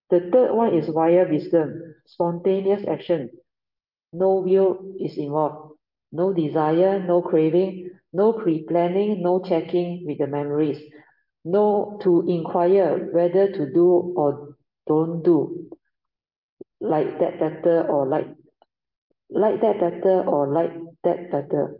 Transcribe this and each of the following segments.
The third one is via wisdom, spontaneous action. No will is involved. No desire, no craving, no pre-planning, no checking with the memories. No to inquire whether to do or don't do. Like that better or like that better or like that better.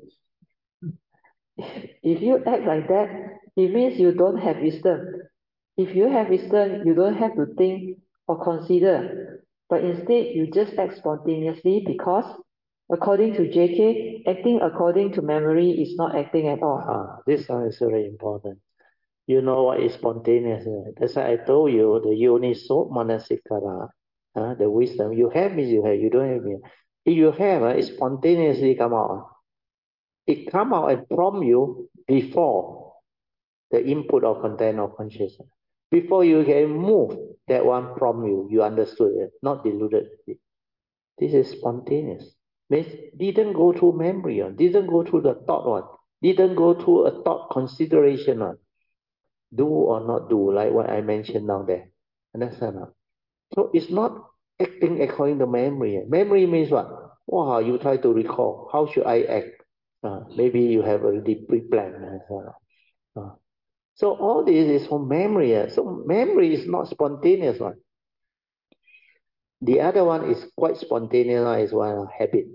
If you act like that, it means you don't have wisdom. If you have wisdom, you don't have to think or consider, but instead you just act spontaneously because, according to JK, acting according to memory is not acting at all. This one is very important. You know what is spontaneous? That's why I told you the yoniso manasikara, the wisdom. You have means you have, you don't have means. If you have, it spontaneously come out. It come out and prompt you before the input or content of consciousness. Before you can move, that one prompt you. You understood it, not deluded. This is spontaneous. Means didn't go through memory one, didn't go through the thought one, didn't go through a thought consideration one. Do or not do, like what I mentioned down there. Understand? So it's not acting according to memory. Memory means what? Wow, you try to recall. How should I act? Maybe you have already pre-planned. So all this is from memory. So memory is not spontaneous one. The other one is quite spontaneous, is one habit.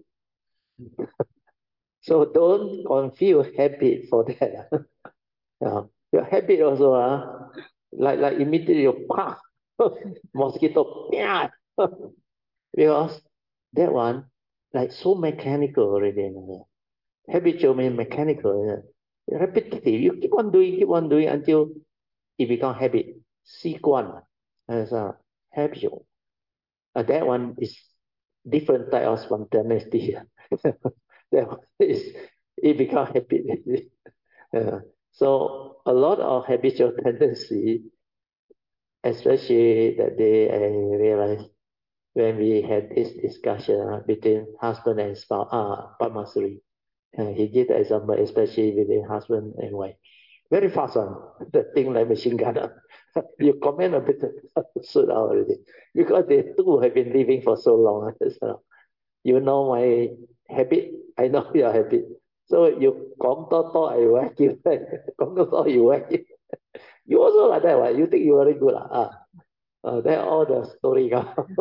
So don't confuse habit for that. Your habit also, like immediately you pah, mosquito, yeah, because that one like so mechanical already. Habitual means mechanical, repetitive. You keep on doing until it becomes habit. 习惯 as a habitual. That one is different type of spontaneity. That one is it becomes habit. So a lot of habitual tendency, especially that day I realized when we had this discussion between husband and spouse, Padmasuri. He gave the example, especially between husband and wife. Very fast one, the thing like machine gun. You comment a bit soon already. Because they two have been living for so long. So you know my habit, I know your habit. So you 講多多 I whack you, 講多多 you whack you. You also like that, right? You think you very good. That all the story.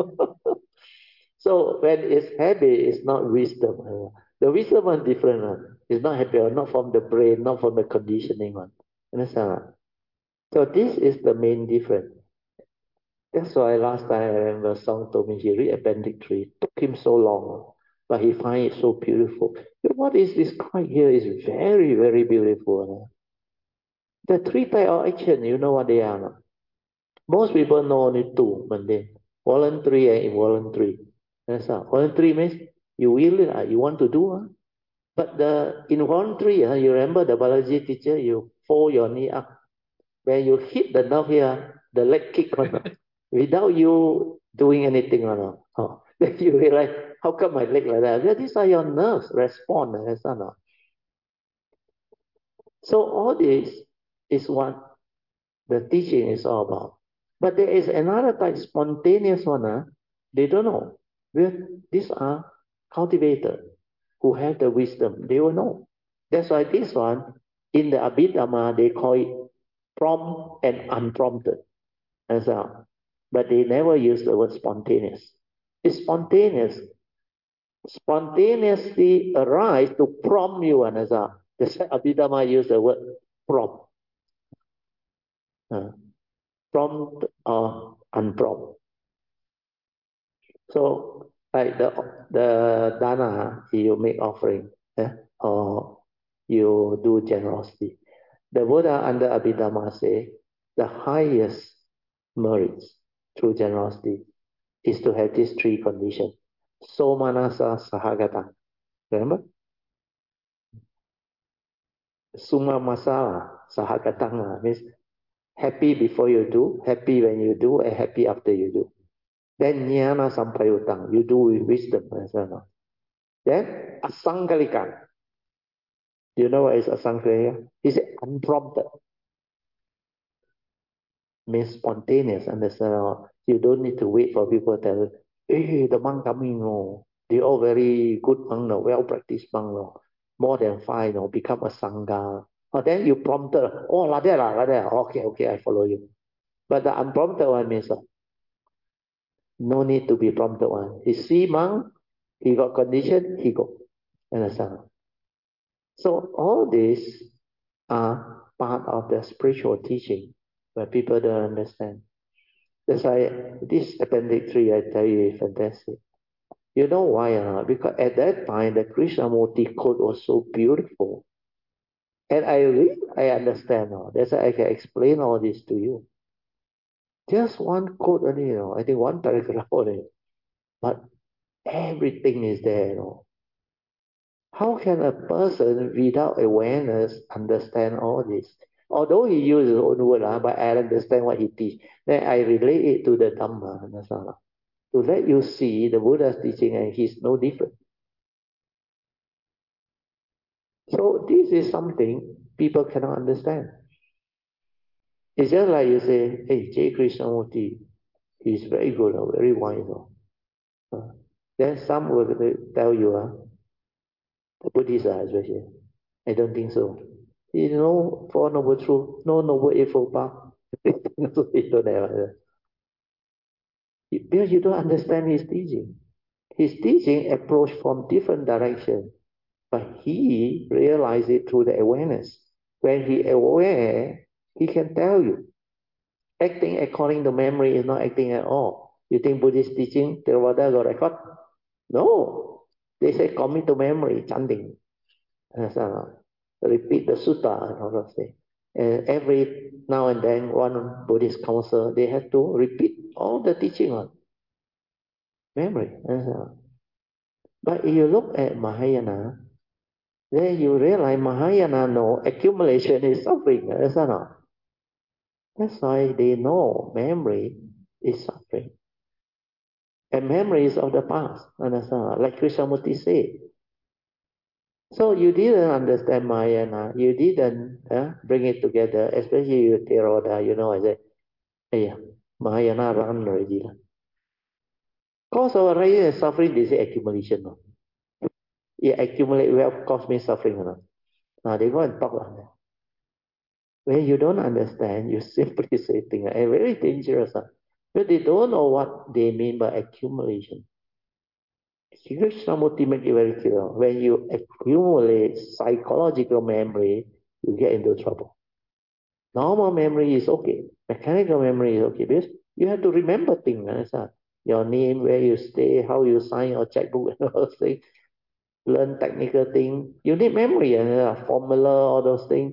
So when it's habit, it's not wisdom. The wisdom one different one. It's not habit, not from the brain, not from the conditioning one. Understand? So this is the main difference. That's why last time I remember Song told me he read Appendix 3. It took him so long, but he find it so beautiful. What is described here is very, very beautiful. The three type of action, you know what they are? No? Most people know only two, mundane. Voluntary and involuntary. That's all. Voluntary means you will it, you want to do. But the involuntary, you remember the biology teacher, you fold your knee up. When you hit the nerve here, the leg kick on without you doing anything. Then you realize, how come my leg like that? Because these are your nerves respond. That's not. So all this is what the teaching is all about. But there is another type, spontaneous one. They don't know. These are cultivators who have the wisdom. They will know. That's why this one, in the Abhidhamma, they call it prompt and unprompted as well. But they never use the word spontaneous. It's spontaneous. Spontaneously arise to prompt you and as well. That's why Abhidhamma use the word prompt. Prompt or unprompt. So like the dana, you make offering, or you do generosity. The Buddha under Abhidhamma say the highest merits through generosity is to have these three conditions. Somanasa sahagata. Remember? Summa masala sahagatanga means happy before you do, happy when you do, and happy after you do. Then jnana sampayutang, you do with wisdom. Then asangalika. Do you know what is asangalika? It's unprompted. means spontaneous, understand? You don't need to wait for people to tell you, hey, the monk coming, no. They all very good monk, no, well-practiced monk, no. More than 5, no, become a sangha. Oh, then you prompted, oh, like that, like that. Okay, okay, I follow you. But the unprompted one means no need to be prompted one. He see monk, he got condition, he go. Understand? So all these are part of the spiritual teaching, but people don't understand. That's why this appendix 3, I tell you, is fantastic. You know why? Because at that time, the Krishnamurti quote was so beautiful. And I understand now. That's why I can explain all this to you. Just one quote only, I think one paragraph only. But everything is there, How can a person without awareness understand all this? Although he uses his own word, but I understand what he teach. Then I relate it to the Dhamma, to let you see the Buddha's teaching and he's no different. So this is something people cannot understand. It's just like you say, hey, J. Krishnamurti, he's very good, very wise. Then some will tell you, the Buddhists especially, I don't think so. You know, Four Noble Truths, no Noble Eightfold Path. You don't have because you don't understand his teaching. His teaching approach from different direction, but he realized it through the awareness. When he aware, he can tell you. Acting according to memory is not acting at all. You think Buddhist teaching, Theravada got record? No. They say commit to memory, chanting. Repeat the sutta and all those things. And every now and then, one Buddhist council, they have to repeat all the teaching on memory. But if you look at Mahayana, then you realize Mahayana no accumulation is suffering. That's why they know memory is suffering. And memory is of the past. Like Krishnamurti said. So you didn't understand Mahayana. You didn't bring it together, especially you Theravada. I said, hey, Mahayana run already. Cause of arising and suffering, they say accumulation. No? You accumulate wealth, cause me suffering. No? Now they go and talk like that. When you don't understand, you simply say things and very dangerous. But they don't know what they mean by accumulation. Krishnamurti make it very clear. When you accumulate psychological memory, you get into trouble. Normal memory is okay. Mechanical memory is okay because you have to remember things. Your name, where you stay, how you sign your checkbook, and all those things. Learn technical things. You need memory, formula, all those things.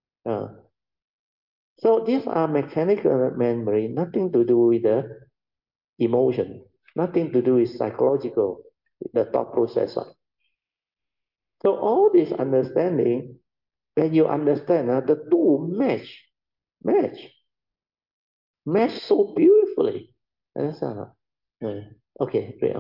So these are mechanical memory, nothing to do with the emotion, nothing to do with psychological, the thought process. So all this understanding, when you understand the two match so beautifully. Understand? Okay, great.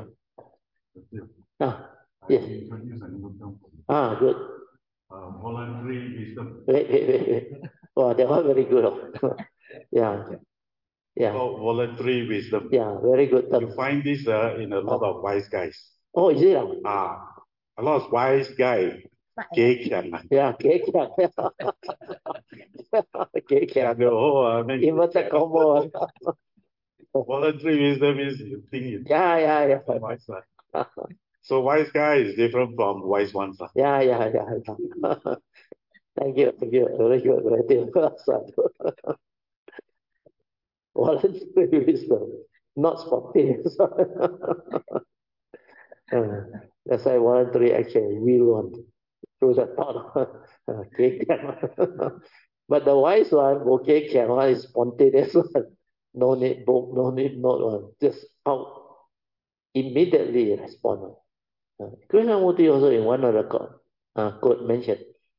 Yes. Good. Voluntary wisdom. Wait. Oh, that one very good. Yeah. Oh, voluntary wisdom. Yeah, very good. You find this in a lot of wise guys. Oh, is it? A lot of wise guys. Yeah, inverted combo. Voluntary wisdom is you think it. Yeah. Wise. So wise guy is different from wise ones. Yeah. Thank you. Very good. Voluntary wisdom, not spontaneous. That's why voluntary action will want through the thought. But the wise one, one is spontaneous one. No need book, no need note one. Just out immediately respond. Krishnamurti also in one of the quote mentioned,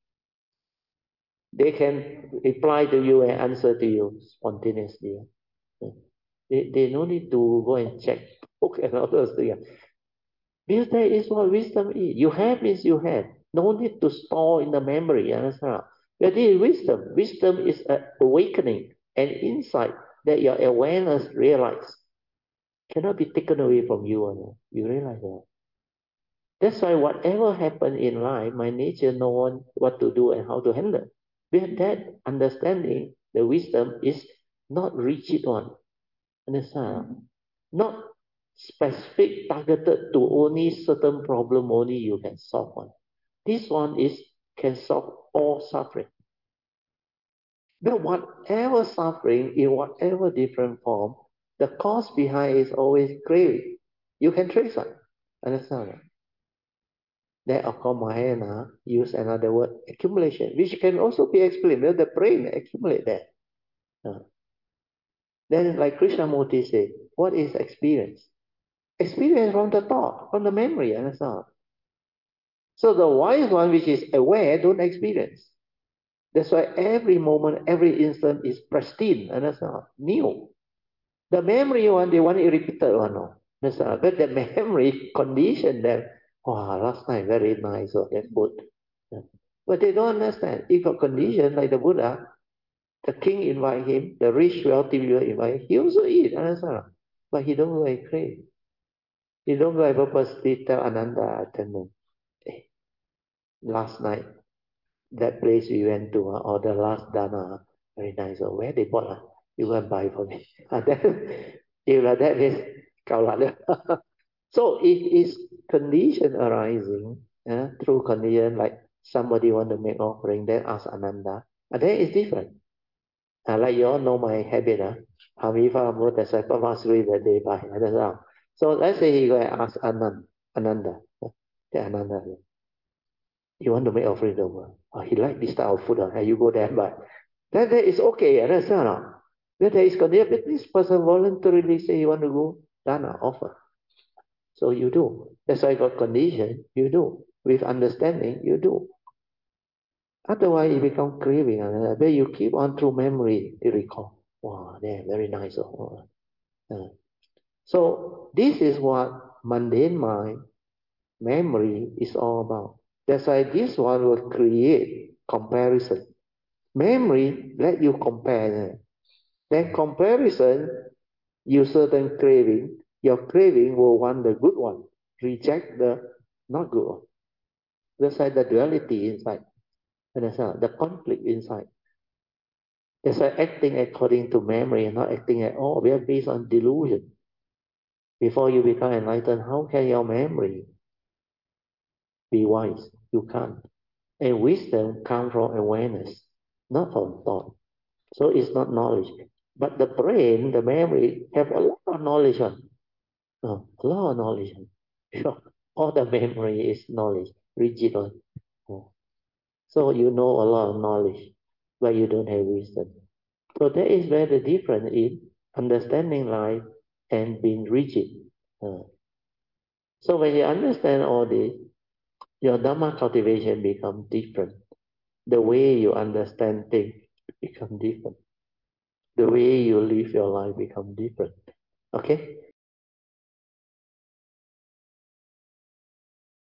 they can reply to you and answer to you spontaneously. They no need to go and check book and all those things. Because that is what wisdom is. You have means you have. No need to store in the memory. Understand? That is wisdom. Wisdom is an awakening, an insight that your awareness realize cannot be taken away from you. You realize that. That's why whatever happened in life, my nature knows what to do and how to handle. With that understanding, the wisdom is not rigid one. Understand? Not specific, targeted to only certain problem only you can solve one. This one is can solve all suffering. But whatever suffering in whatever different form, the cause behind is always craving. You can trace it. Understand? That of course Mahayana use another word, accumulation, which can also be explained. The brain accumulate that. Then like Krishnamurti said, what is experience? Experience from the thought, from the memory, understand? So the wise one which is aware don't experience. That's why every moment, every instant is pristine, understand? New. The memory one, they want it repeated one, no? Understand? But the memory condition them, wow, last night very nice, or that food. But they don't understand. If a condition like the Buddha, the king invite him, the rich wealthy people invite him, he also eat, understand? But he don't go and crave. He don't go and purposely tell Ananda attendant, hey, last night, that place we went to, or the last dana, very nice. Oh, where they bought? You go and buy for me. Then, if like that is, so it is condition arising through condition, like somebody want to make offering, then ask Ananda. And that is different. Like you all know my habit. Hamifa Motasaipa Masri that they buy. So let's say he go and ask Ananda. Ananda, you want to make offering to him. He like this type of food. And you go there and buy. That is okay. Understand? But there is condition. But this person voluntarily say he want to go dana offer. So you do. That's why I got condition. You do. With understanding, you do. Otherwise, it become craving. But you keep on through memory to recall. Wow, they're very nice. So this is what mundane mind, memory is all about. That's why this one will create comparison. Memory let you compare. Then comparison, you certain craving. Your craving will want the good one. Reject the not good one. That's why the duality inside. Understand? The conflict inside. That's why acting according to memory and not acting at all. We are based on delusion. Before you become enlightened, how can your memory be wise? You can't. And wisdom comes from awareness, not from thought. So it's not knowledge. But the brain, the memory, have a lot of knowledge on. A lot of knowledge on. Sure. All the memory is knowledge, rigid on. So you know a lot of knowledge, but you don't have wisdom. So that is where the difference in understanding life and being rigid. So when you understand all this, your Dhamma cultivation becomes different. The way you understand things becomes different. The way you live your life becomes different. Okay?